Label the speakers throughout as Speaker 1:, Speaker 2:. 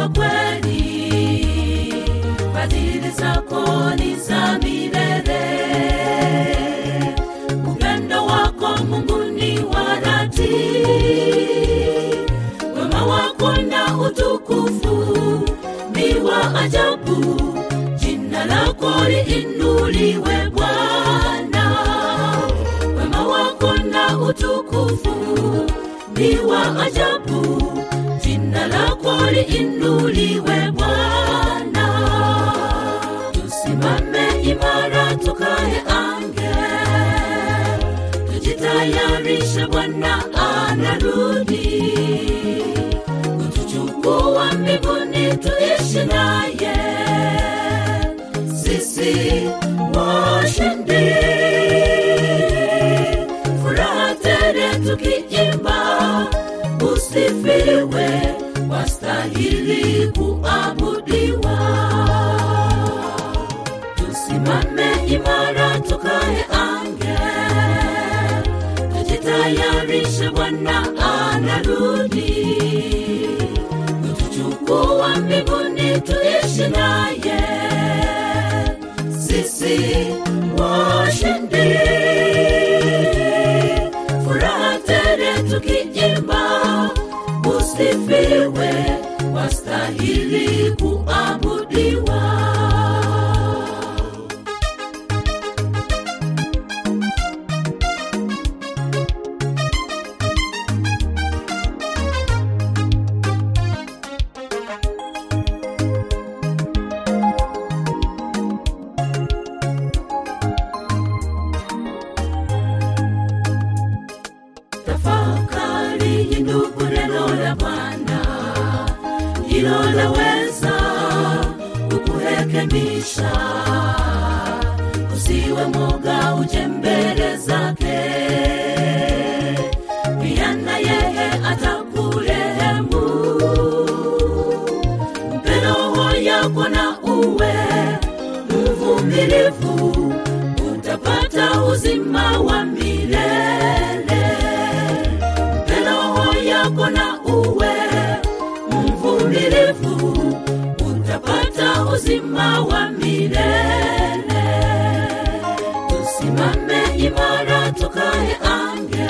Speaker 1: wa kweli, fadhili zako ni za milele. Upendo wako Mungu ni wa dhati, wema wako na utukufu ni wa ajabu. Jina lako liinuliwe Bwana, wema wako na utukufu ni wa ajabu. Jina lako liinuliwe Bwana. Tusimame imara tukae ange, tujitayarishe Bwana anarudi kutuchukua mbinguni tuishi naye. Sisi washindi, furaha tele tukiimba, usifiwe, wastahili kuabudiwa. Tusimame imara tukae ange, tujitayarishe Bwana anarudi kutuchukua mbinguni tuishi naye. Sisi washindi, furaha tele tukiimba, usifiwe, wastahili kuabudiwa. Tafakari ndugu neno la Bwana, hilo laweza kukurekebisha. Usiwe mwoga, uje mbele zake, pia na yeye atakurehemu. Mpe roho yako na uwe mvumilivu, utapata uzima wa milele. Na uwe mvumilivu, utapata uzima wa milele. Tusimame imara tukae ange,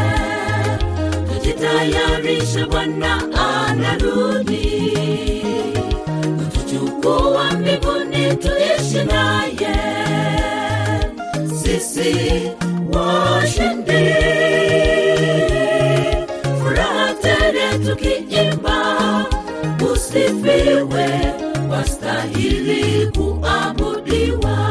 Speaker 1: tujitayarishe Bwana anarudi kutuchukua mbinguni tuishi naye. Sisi washindi, tukiimba, usifiwe, wastahili kuabudiwa.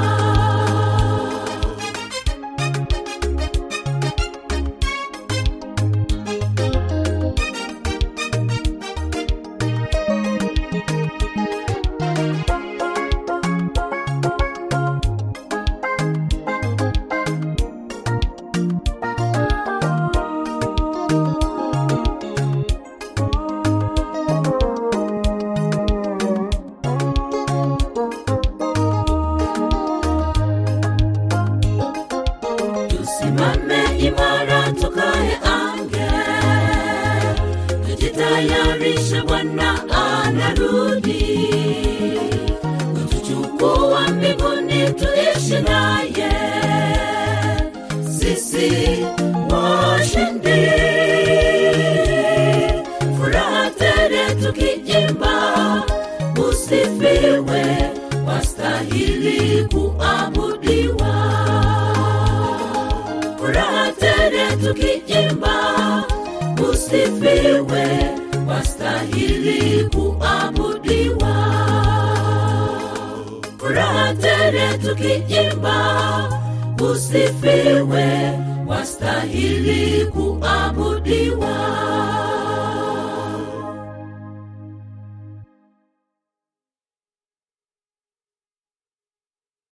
Speaker 1: Tusimame imara tukae ange, tujitayarishe Bwana anarudi kutuchukua mbinguni tuishi naye. Sisi washindi, furaha tele tukiimba, usifiwe, wastahili kuabudiwa. Furaha tele tukiimba, usifiwe, wastahili kuabudiwa. Furaha tele tukiimba, usifiwe, wastahili kuabudiwa.